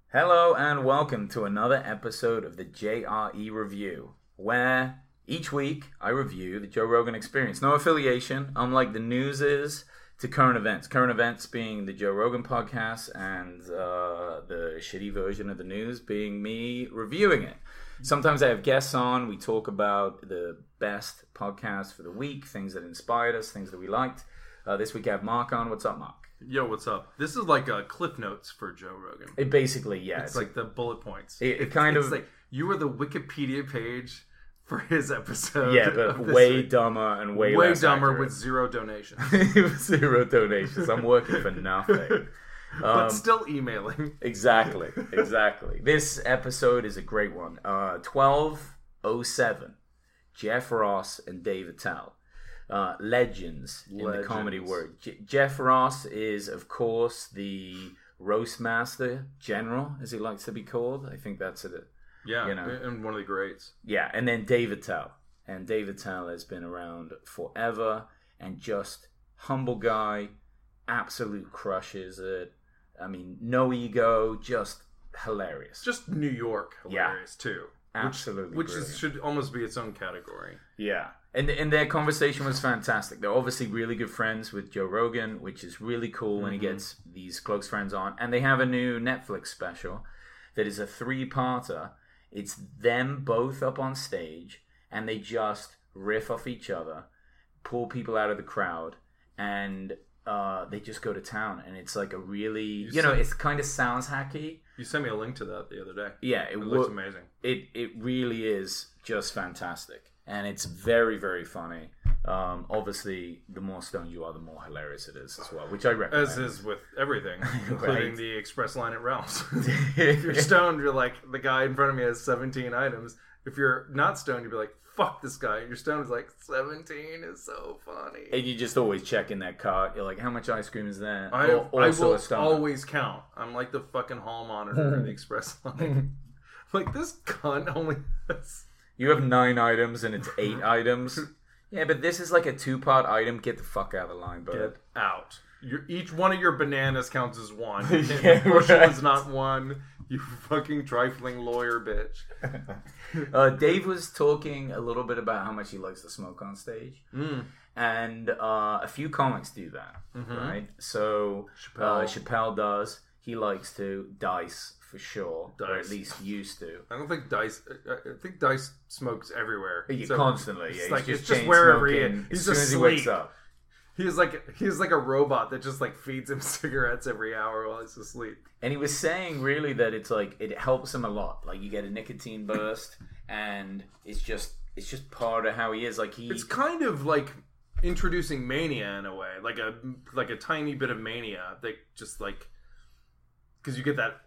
Hello and welcome to another episode of the JRE Review, where each week I review the Joe Rogan Experience. No affiliation, unlike the news is to current events. Current events being the Joe Rogan podcast and the shitty version of the news being me reviewing it. Sometimes I have guests on. We talk about the best podcasts for the week, things that inspired us, things that we liked. This week I have Mark on. What's up, Mark? Yo, what's up? This is like a Cliff Notes for Joe Rogan. It basically, yeah. It's like the bullet points. It kind of... It's like you were the Wikipedia page for his episode. Yeah, but way dumber and way less dumber accurate. with zero donations. Zero donations. I'm working for nothing. But still emailing. Exactly. This episode is a great one. 1207. Jeff Ross and Dave Attell. Legends in the comedy word. Jeff Ross is, of course, the roast master general, as he likes to be called. I think that's it. Yeah, and one of the greats. Yeah, and then Dave Attell. And Dave Attell has been around forever and just humble guy, absolute crushes it. I mean, no ego, just hilarious. Just New York hilarious, too. Absolutely Which should almost be its own category. Yeah. And their conversation was fantastic. They're obviously really good friends with Joe Rogan, which is really cool when he gets these close friends on. And they have a new Netflix special that is a 3-parter. It's them both up on stage, and they just riff off each other, pull people out of the crowd, and they just go to town. And it's like a really, it kind of sounds hacky. You sent me a link to that the other day. Yeah. It looks amazing. It really is just fantastic. And it's very, very funny. Obviously, the more stoned you are, the more hilarious it is as well, which I recommend. As is with everything, including the express line at Ralph's. If If you're stoned, you're like, the guy in front of me has 17 items. If you're not stoned, you'd be like, fuck this guy. You're stoned, is like, 17 is so funny. And you just always check in that cart. You're like, how much ice cream is that? I will a always count. I'm like the fucking hall monitor in the express line. Like, this cunt only has... You have 9 items and it's 8 items. Yeah, but this is like a 2-part item. Get the fuck out of the line, bud. Get out. Each one of your bananas counts as one. Yeah, bushel right. is not one. You fucking trifling lawyer bitch. Dave was talking a little bit about how much he likes to smoke on stage. And a few comics do that, right? So Chappelle does. He likes to. Dice, for sure. Or at least used to. I don't think Dice... I think Dice smokes everywhere. Constantly, yeah. It's just wherever he is. As soon as he wakes up. He's like a robot that just like feeds him cigarettes every hour while he's asleep. And he was saying really that it's like it helps him a lot. Like you get a nicotine burst, and it's just part of how he is. Like it's kind of like introducing mania in a way, like a tiny bit of mania that just like because you get that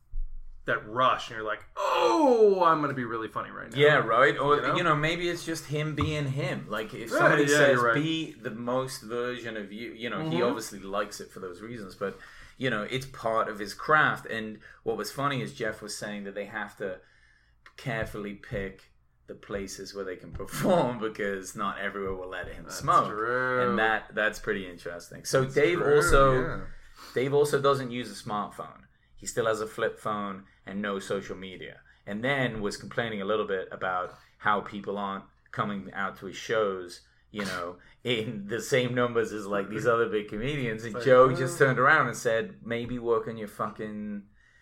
rush, and you're like, oh, I'm going to be really funny right now. Yeah, right? Or, maybe it's just him being him. Like, if somebody says, be the most version of you, he obviously likes it for those reasons, but, it's part of his craft. And what was funny is Jeff was saying that they have to carefully pick the places where they can perform because not everywhere will let him smoke. True. And that's pretty interesting. So That's Dave true, Dave also doesn't use a smartphone. He still has a flip phone and no social media. And then was complaining a little bit about how people aren't coming out to his shows, in the same numbers as like these other big comedians. And Joe just turned around and said, maybe work on your fucking,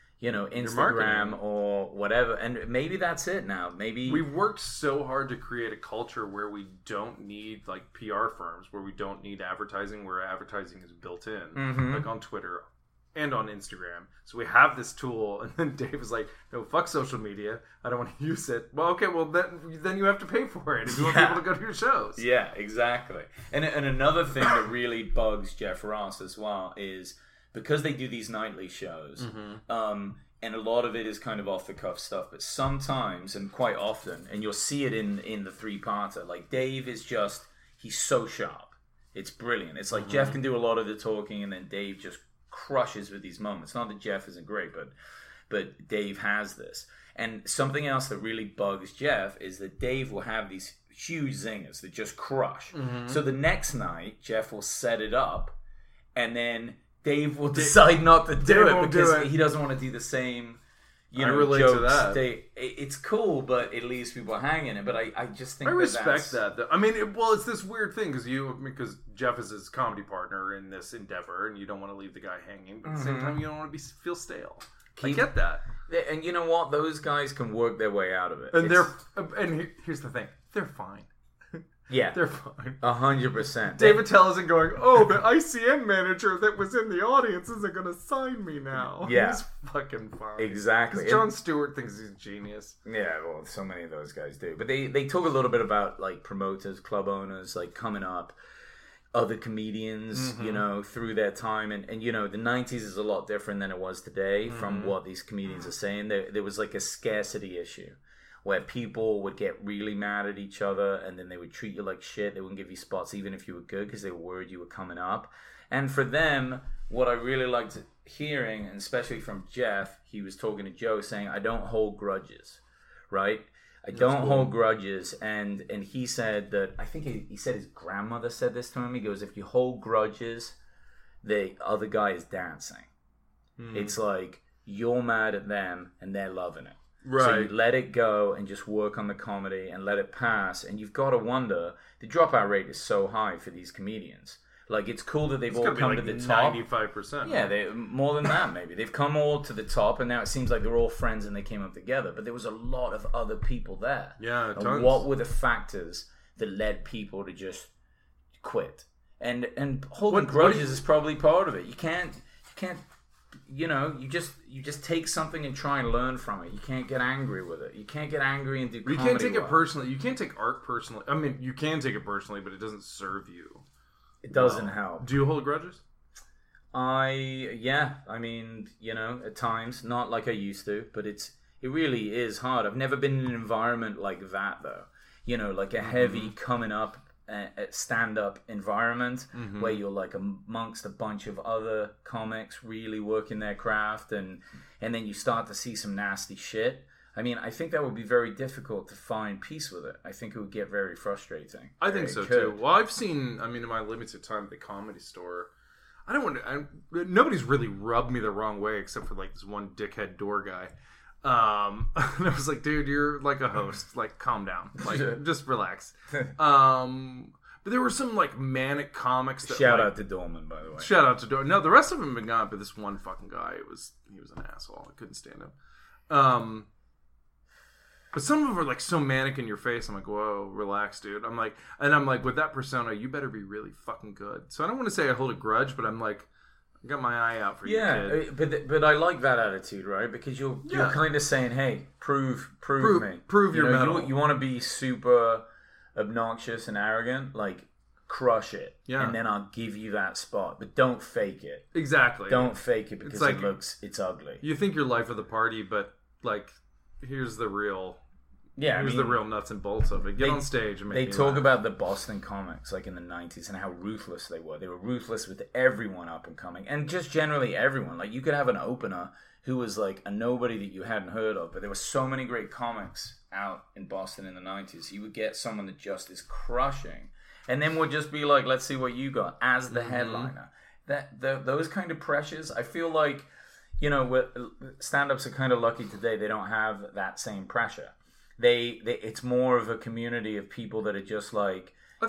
Instagram or whatever. And maybe that's it now. Maybe we've worked so hard to create a culture where we don't need like PR firms, where we don't need advertising, where advertising is built in, like on Twitter and on Instagram. So we have this tool, and then Dave is like, no, fuck social media. I don't want to use it. Well, okay, well, then you have to pay for it if you want people to go to your shows. Yeah, exactly. And another thing that really bugs Jeff Ross as well is because they do these nightly shows, and a lot of it is kind of off-the-cuff stuff, but sometimes, and quite often, and you'll see it in the 3-parter, like Dave is just, he's so sharp. It's brilliant. It's like Jeff can do a lot of the talking, and then Dave just crushes with these moments. Not that Jeff isn't great, but Dave has this. And something else that really bugs Jeff is that Dave will have these huge zingers that just crush. So the next night, Jeff will set it up, and then Dave will decide not to do it because he doesn't want to do the same you know, I relate jokes, to that. It's cool, but it leaves people hanging. But I just think I respect that's... that. I mean, it's this weird thing because Jeff is his comedy partner in this endeavor, and you don't want to leave the guy hanging, but at the same time, you don't want to feel stale. I get that. And you know what? Those guys can work their way out of it. And here's the thing: they're fine. Yeah, they're fine. 100%. David Tell isn't going, oh, the ICM manager that was in the audience isn't going to sign me now. Yeah. He's fucking fine. Exactly. Because Jon Stewart thinks he's a genius. Yeah, well, so many of those guys do. But they talk a little bit about, like, promoters, club owners, like, coming up, other comedians, you know, through their time. And, you know, the 90s is a lot different than it was today from what these comedians are saying. There was, like, a scarcity issue, where people would get really mad at each other and then they would treat you like shit. They wouldn't give you spots even if you were good because they were worried you were coming up. And for them, what I really liked hearing, and especially from Jeff, he was talking to Joe saying, I don't hold grudges, right? I don't hold grudges. And he said that, I think he said his grandmother said this to him. He goes, if you hold grudges, the other guy is dancing. It's like you're mad at them and they're loving it. Right. So you let it go and just work on the comedy and let it pass. And you've got to wonder, the dropout rate is so high for these comedians. Like, it's cool that they've all come to the top. 95%. Yeah, more than that, maybe. They've come all to the top, and now it seems like they're all friends and they came up together. But there was a lot of other people there. Yeah, tons. And what were the factors that led people to just quit? And holding grudges is probably part of it. You can't... You know, you just take something and try and learn from it. You can't get angry with it. You can't get angry and do comedy. You can't take it personally. You can't take art personally. I mean, you can take it personally, but it doesn't serve you. It doesn't help. Do you hold grudges? Yeah. I mean, you know, at times, not like I used to, but it really is hard. I've never been in an environment like that, though. You know, like a heavy coming up stand-up environment where you're like amongst a bunch of other comics really working their craft, and then you start to see some nasty shit. I mean, I think that would be very difficult to find peace with it. I think it would get very frustrating. I think so too. Well, I've seen, I mean, in my limited time at the Comedy Store, nobody's really rubbed me the wrong way except for like this one dickhead door guy. And I was like, dude, you're like a host. Like, calm down. Like, just relax. But there were some like manic comics that shout out to Dorman, by the way. Shout out to Dorman. No, the rest of them have been gone, but this one fucking guy, he was an asshole. I couldn't stand him. But some of them are like so manic in your face. I'm like, whoa, relax, dude. I'm like, with that persona, you better be really fucking good. So I don't want to say I hold a grudge, but I'm like, I got my eye out for you, kid. But I like that attitude, right? Because you're kind of saying, hey, prove me. Prove your mettle. You want to be super obnoxious and arrogant, like crush it. Yeah. And then I'll give you that spot. But don't fake it. Exactly. Don't fake it because it's ugly. You think you're life of the party, but like, here's the real... Yeah, here's the real nuts and bolts of it. Get on stage and make me laugh. They talk about the Boston comics, like in the 90s, and how ruthless they were. They were ruthless with everyone up and coming, and just generally everyone. Like, you could have an opener who was like a nobody that you hadn't heard of, but there were so many great comics out in Boston in the 90s. You would get someone that just is crushing, and then would just be like, let's see what you got as the headliner. Those kind of pressures, I feel like, you know, stand-ups are kind of lucky today. They don't have that same pressure. It's more of a community of people that are just like,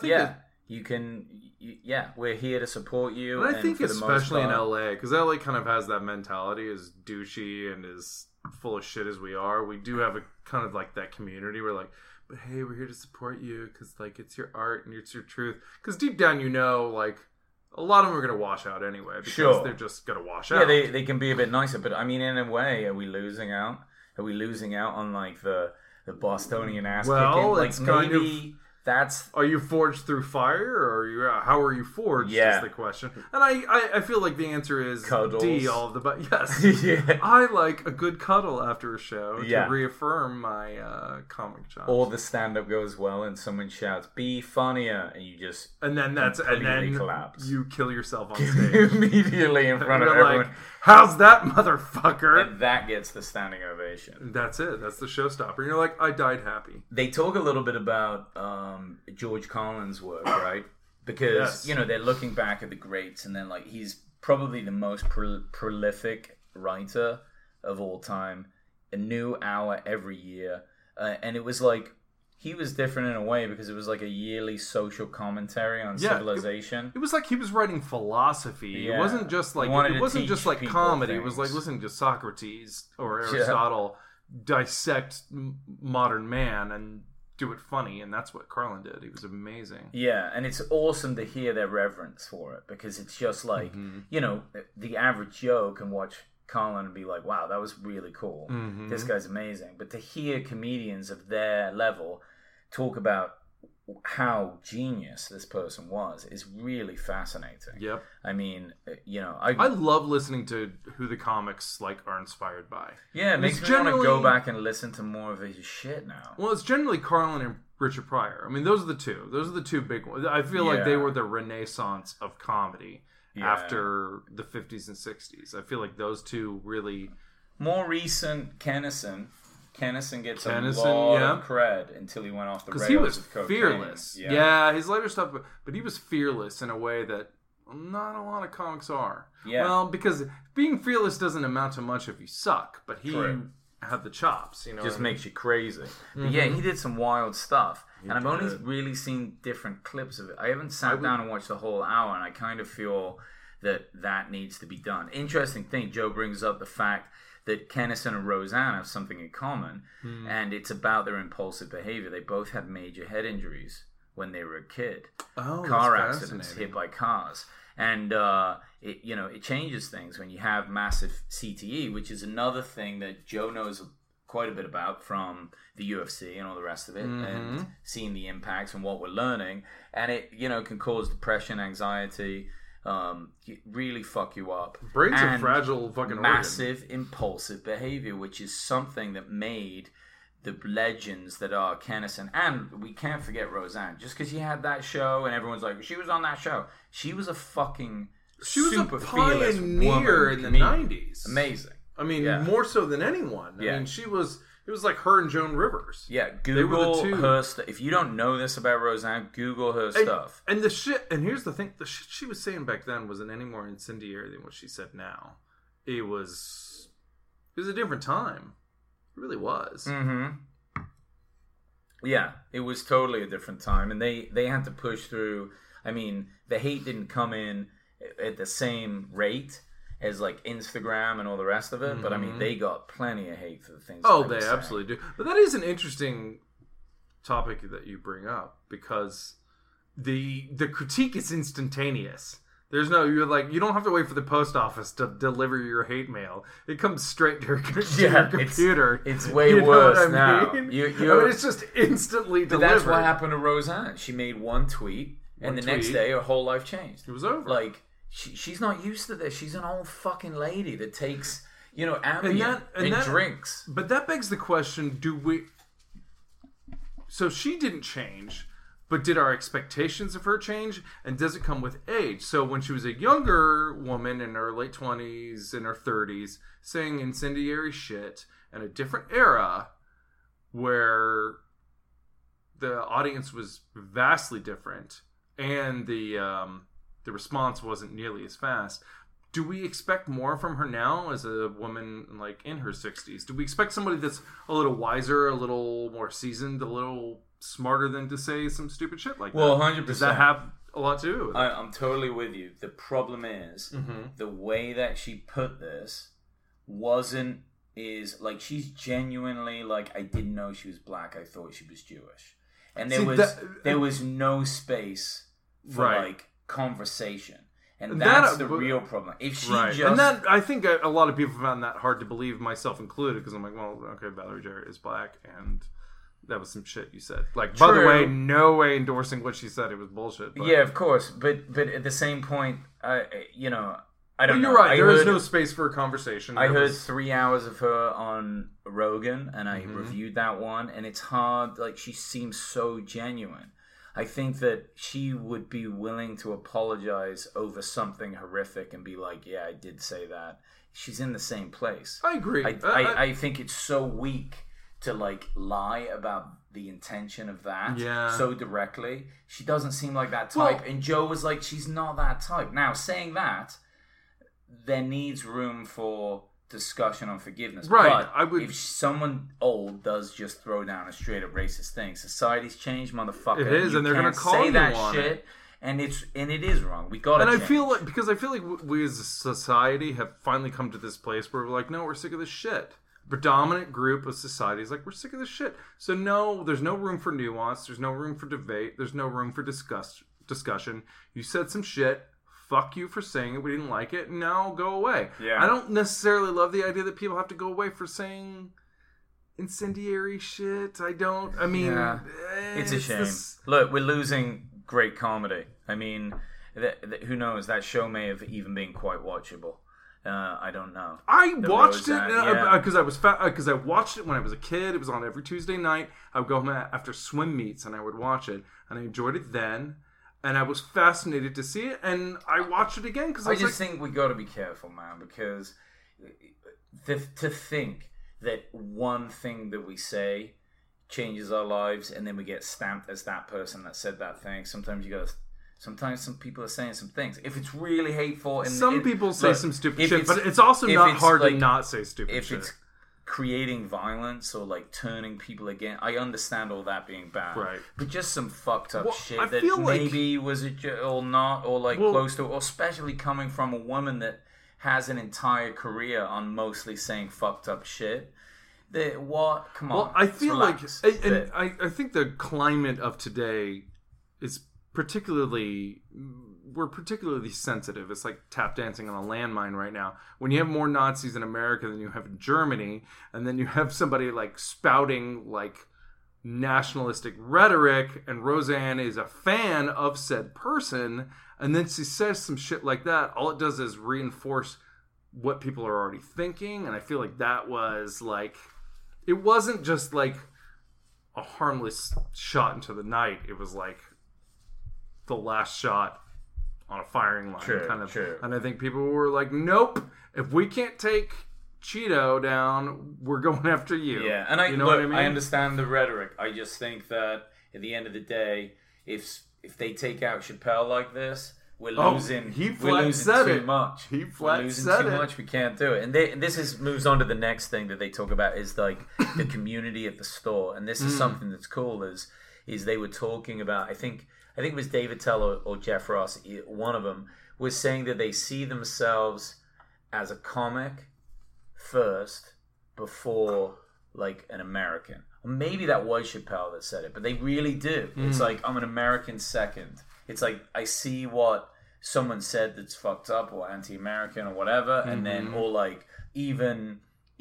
we're here to support you. But I think especially in LA, because LA kind of has that mentality, as douchey and as full of shit as we are, we do have a kind of like that community where like, but hey, we're here to support you because like it's your art and it's your truth. Because deep down, you know, like a lot of them are going to wash out anyway because they're just going to wash out. Yeah, they can be a bit nicer, but I mean, in a way, are we losing out? Are we losing out on like the Bostonian ass kicking? Like, it's maybe that's... Are you forged through fire, or are you? How are you forged? Is the question. And I feel like the answer is cuddles. D. All of the yes. I like a good cuddle after a show to reaffirm my comic chops. Or the stand up goes well and someone shouts "Be funnier," and you just collapse. You kill yourself on stage immediately in front of everyone. Like, how's that, motherfucker? And that gets the standing ovation. That's it. That's the showstopper. You're like, I died happy. They talk a little bit about George Carlin's work, right? Because, you know, they're looking back at the greats, and then, like, he's probably the most prolific writer of all time a new hour every year, and it was like he was different in a way because it was like a yearly social commentary on civilization. It was like he was writing philosophy. Yeah. It wasn't just like comedy. It was like listening to Socrates or Aristotle dissect modern man and do it funny, and that's what Carlin did. He was amazing. Yeah, and it's awesome to hear their reverence for it because it's just like you know, the average Joe can watch Carlin and be like, wow, that was really cool. This guy's amazing. But to hear comedians of their level talk about how genius this person was is really fascinating. Yep. I mean, you know, I love listening to who the comics like are inspired by. Yeah, it makes me want to go back and listen to more of his shit now. Well, it's generally Carlin and Richard Pryor. I mean, those are the two. Those are the two big ones. I feel like they were the renaissance of comedy after the 50s and 60s. I feel like those two really... More recent, Kennison gets a lot of cred until he went off the rails. Because he was of fearless. Yeah, his later stuff, but he was fearless in a way that not a lot of comics are. Yeah. Well, because being fearless doesn't amount to much if you suck, but he had the chops. You know, just makes you crazy. But yeah, he did some wild stuff, and I've only really seen different clips of it. I haven't sat down and watched the whole hour, and I kind of feel that needs to be done. Interesting thing, Joe brings up the fact that Kennison and Roseanne have something in common, and it's about their impulsive behavior. They both had major head injuries when they were a kid. Car accidents, hit by cars. And it changes things when you have massive CTE, which is another thing that Joe knows quite a bit about from the UFC and all the rest of it, and seeing the impacts and what we're learning. And it, can cause depression, anxiety, really fuck you up. Brain's a fragile fucking massive organ. Impulsive behavior, which is something that made the legends that are Kennison, and we can't forget Roseanne. Just because she had that show and everyone's like, she was on that show, she was a fucking super pioneer in the 90s. Amazing. I mean, more so than anyone. I mean, it was like her and Joan Rivers. Yeah, Google her stuff. If you don't know this about Roseanne, Google her stuff. And here's the thing, the shit she was saying back then wasn't any more incendiary than what she said now. It was a different time. It really was. Yeah, it was totally a different time. And they had to push through. I mean, the hate didn't come in at the same rate as like Instagram and all the rest of it, but I mean, they got plenty of hate for the things. Oh, they absolutely do. But that is an interesting topic that you bring up, because the critique is instantaneous. There's no, you don't have to wait for the post office to deliver your hate mail. It comes straight to your computer. It's way worse now. I mean, it's just instantly delivered. But that's what happened to Roseanne. She made one tweet, and the next day her whole life changed. It was over. Like, she's not used to this. She's an old fucking lady that takes, Ambien and drinks. But that begs the question, so she didn't change, but did our expectations of her change? And does it come with age? So when she was a younger woman in her late 20s, in her 30s, saying incendiary shit in a different era where the audience was vastly different and the response wasn't nearly as fast. Do we expect more from her now as a woman like in her 60s? Do we expect somebody that's a little wiser, a little more seasoned, a little smarter than to say some stupid shit like that? Well, 100%. Does that have a lot to do with it? I'm totally with you. The problem is the way that she put this is like, she's genuinely like, I didn't know she was black. I thought she was Jewish. And there was no space for like conversation. And that's the real problem. If she and that, I think a lot of people found that hard to believe, myself included, because I'm like, well, okay, Valerie Jarrett is black, and that was some shit you said. Like, by the way, no way endorsing what she said. It was bullshit. But. Yeah, of course. But at the same point, I don't know. You're right. There is no space for a conversation. I heard 3 hours of her on Rogan, and I reviewed that one, and it's hard. Like, she seems so genuine. I think that she would be willing to apologize over something horrific and be like, yeah, I did say that. She's in the same place. I agree. I think it's so weak to like lie about the intention of that so directly. She doesn't seem like that type. Well, and Joe was like, she's not that type. Now, saying that, there needs room for discussion on forgiveness. Right. But if someone old does just throw down a straight up racist thing, society's changed, motherfucker. It is, and they're going to call you that on shit. it. And it is wrong. We got to. And change. I feel like we as a society have finally come to this place where we're like, no, we're sick of this shit. Predominant group of society is like, we're sick of this shit. So no, there's no room for nuance. There's no room for debate. There's no room for discussion. You said some shit. Fuck you for saying it. We didn't like it. Now go away. Yeah. I don't necessarily love the idea that people have to go away for saying incendiary shit. I mean, yeah. It's a shame. Look, we're losing great comedy. I mean, who knows? That show may have even been quite watchable. I don't know. I watched it because I watched it when I was a kid. It was on every Tuesday night. I would go home after swim meets and I would watch it, and I enjoyed it then. And I was fascinated to see it, and I watched it again because I just think we got to be careful, man, because to think that one thing that we say changes our lives, and then we get stamped as that person that said that thing. Sometimes some people are saying some things. If it's really hateful, and some people say some stupid shit, but it's also not hard to not say stupid shit. If it's creating violence or like turning people against, I understand all that being bad, right? But just some fucked up shit that maybe was or not, or like close to, or especially coming from a woman that has an entire career on mostly saying fucked up shit. Come on. Well, I feel relax, and I think the climate of today is we're particularly sensitive. It's like tap dancing on a landmine right now. When you have more Nazis in America than you have in Germany, and then you have somebody like spouting like nationalistic rhetoric, and Roseanne is a fan of said person, and then she says some shit like that, all it does is reinforce what people are already thinking. And I feel like that was like, it wasn't just like a harmless shot into the night. It was like the last shot on a firing line, True. And I think people were like, "Nope, if we can't take Cheeto down, we're going after you." Yeah, and what I mean? I understand the rhetoric. I just think that at the end of the day, if they take out Chappelle like this, we're losing. We're losing too much. He flat we're losing said too it. much. We can't do it. And this moves on to the next thing that they talk about is like the community at the store. And this is something that's cool. Is they were talking about? I think it was David Tell or Jeff Ross. One of them was saying that they see themselves as a comic first before like an American. Or maybe that was Chappelle that said it, but they really do. It's like, I'm an American second. It's like, I see what someone said that's fucked up or anti-American or whatever, and then, or like, even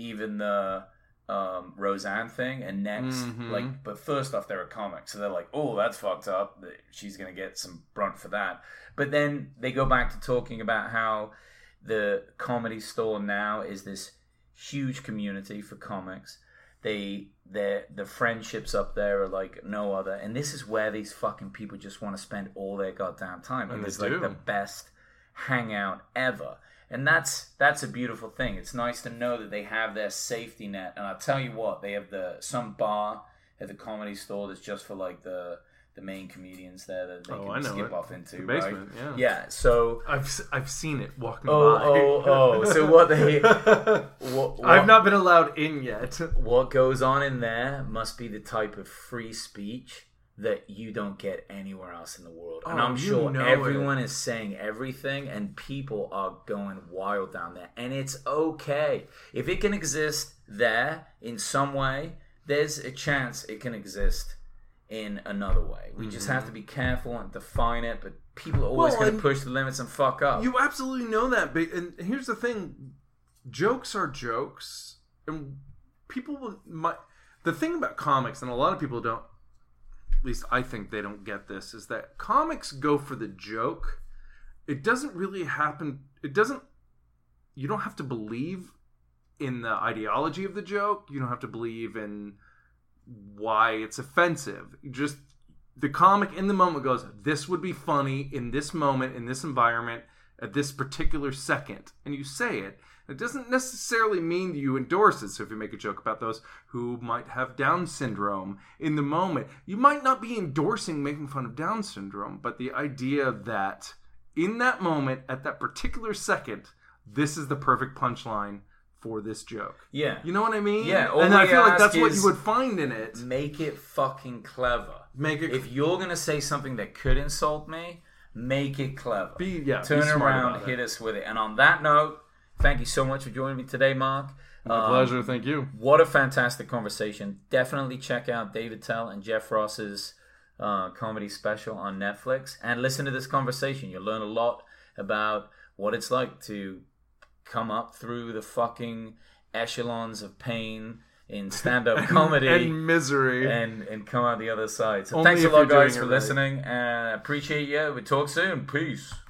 the Roseanne thing, and next, like, but first off, they're a comic, so they're like, oh, that's fucked up. She's gonna get some brunt for that. But then they go back to talking about how the Comedy Store now is this huge community for comics. The friendships up there are like no other, and this is where these fucking people just want to spend all their goddamn time. And it's like the best hangout ever. And that's a beautiful thing. It's nice to know that they have their safety net. And I'll tell you what, they have some bar at the Comedy Store that's just for like the main comedians there that they can skip off into, the basement, right? Yeah. So I've seen it walking by. So what they? I've not been allowed in yet. What goes on in there must be the type of free speech that you don't get anywhere else in the world. And I'm sure everyone is saying everything, and people are going wild down there. And it's okay. If it can exist there in some way, there's a chance it can exist in another way. We just have to be careful and define it, but people are always going to push the limits and fuck up. You absolutely know that. And here's the thing. Jokes are jokes. And people the thing about comics, and a lot of people don't, at least I think they don't get this, is that comics go for the joke. It doesn't really happen. You don't have to believe in the ideology of the joke. You don't have to believe in why it's offensive. Just the comic in the moment goes, this would be funny in this moment, in this environment, at this particular second. And you say it. It doesn't necessarily mean you endorse it. So if you make a joke about those who might have Down syndrome in the moment, you might not be endorsing making fun of Down syndrome, but the idea that in that moment, at that particular second, this is the perfect punchline for this joke. Yeah. You know what I mean? Yeah. And I feel like that's what you would find in it. Make it fucking clever. Make it. If you're gonna say something that could insult me, make it clever. Turn be around, hit us with it. And on that note, thank you so much for joining me today, Mark. My pleasure. Thank you. What a fantastic conversation. Definitely check out David Tell and Jeff Ross's comedy special on Netflix and listen to this conversation. You'll learn a lot about what it's like to come up through the fucking echelons of pain in stand-up comedy and misery and come out the other side. So Only thanks a lot, guys, for right. listening, and I appreciate you. We talk soon. Peace.